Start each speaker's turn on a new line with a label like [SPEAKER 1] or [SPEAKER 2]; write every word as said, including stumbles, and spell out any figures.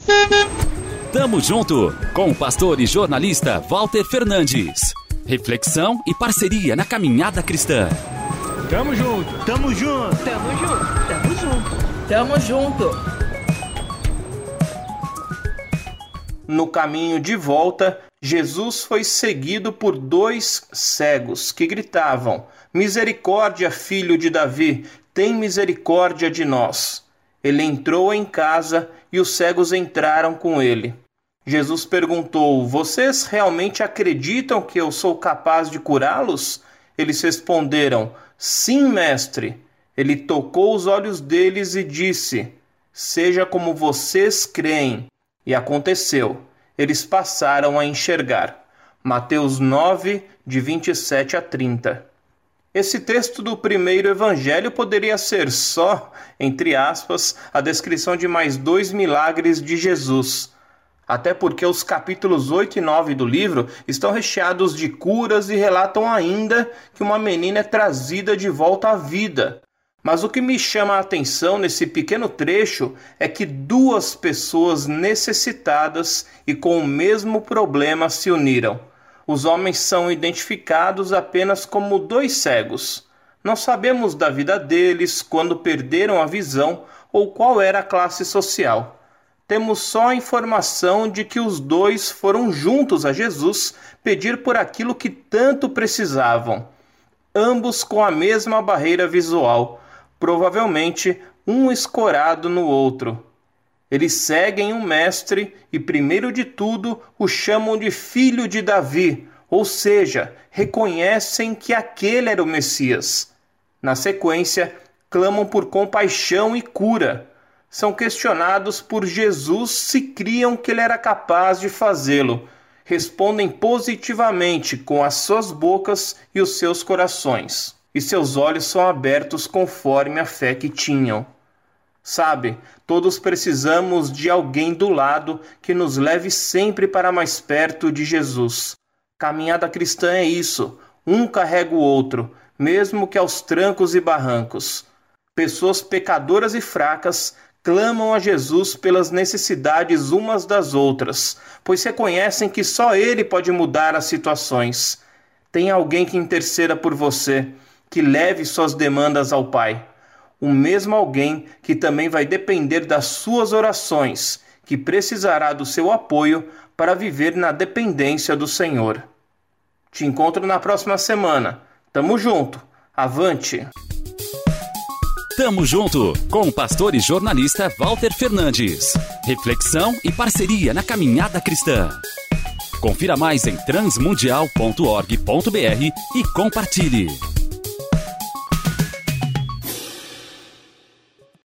[SPEAKER 1] Tamo junto com o pastor e jornalista Walter Fernandes. Reflexão e parceria na caminhada cristã.
[SPEAKER 2] Tamo junto, tamo junto,
[SPEAKER 3] tamo junto, tamo junto,
[SPEAKER 4] tamo junto.
[SPEAKER 5] No caminho de volta, Jesus foi seguido por dois cegos que gritavam: misericórdia, filho de Davi, tem misericórdia de nós. Ele entrou em casa e os cegos entraram com ele. Jesus perguntou: vocês realmente acreditam que eu sou capaz de curá-los? Eles responderam: sim, mestre. Ele tocou os olhos deles e disse: seja como vocês creem. E aconteceu. Eles passaram a enxergar. Mateus nove, de vinte e sete a trinta. Esse texto do primeiro evangelho poderia ser só, entre aspas, a descrição de mais dois milagres de Jesus. Até porque os capítulos oito e nove do livro estão recheados de curas e relatam ainda que uma menina é trazida de volta à vida. Mas o que me chama a atenção nesse pequeno trecho é que duas pessoas necessitadas e com o mesmo problema se uniram. Os homens são identificados apenas como dois cegos. Não sabemos da vida deles, quando perderam a visão ou qual era a classe social. Temos só a informação de que os dois foram juntos a Jesus pedir por aquilo que tanto precisavam. Ambos com a mesma barreira visual, provavelmente um escorado no outro. Eles seguem o mestre e, primeiro de tudo, o chamam de filho de Davi, ou seja, reconhecem que aquele era o Messias. Na sequência, clamam por compaixão e cura. São questionados por Jesus se criam que ele era capaz de fazê-lo. Respondem positivamente com as suas bocas e os seus corações. E seus olhos são abertos conforme a fé que tinham. Sabe, todos precisamos de alguém do lado que nos leve sempre para mais perto de Jesus. Caminhada cristã é isso, um carrega o outro, mesmo que aos trancos e barrancos. Pessoas pecadoras e fracas clamam a Jesus pelas necessidades umas das outras, pois reconhecem que só Ele pode mudar as situações. Tem alguém que interceda por você, que leve suas demandas ao Pai. O mesmo alguém que também vai depender das suas orações, que precisará do seu apoio para viver na dependência do Senhor. Te encontro na próxima semana. Tamo junto. Avante!
[SPEAKER 1] Tamo junto com o pastor e jornalista Walter Fernandes. Reflexão e parceria na caminhada cristã. Confira mais em transmundial ponto org ponto br e compartilhe.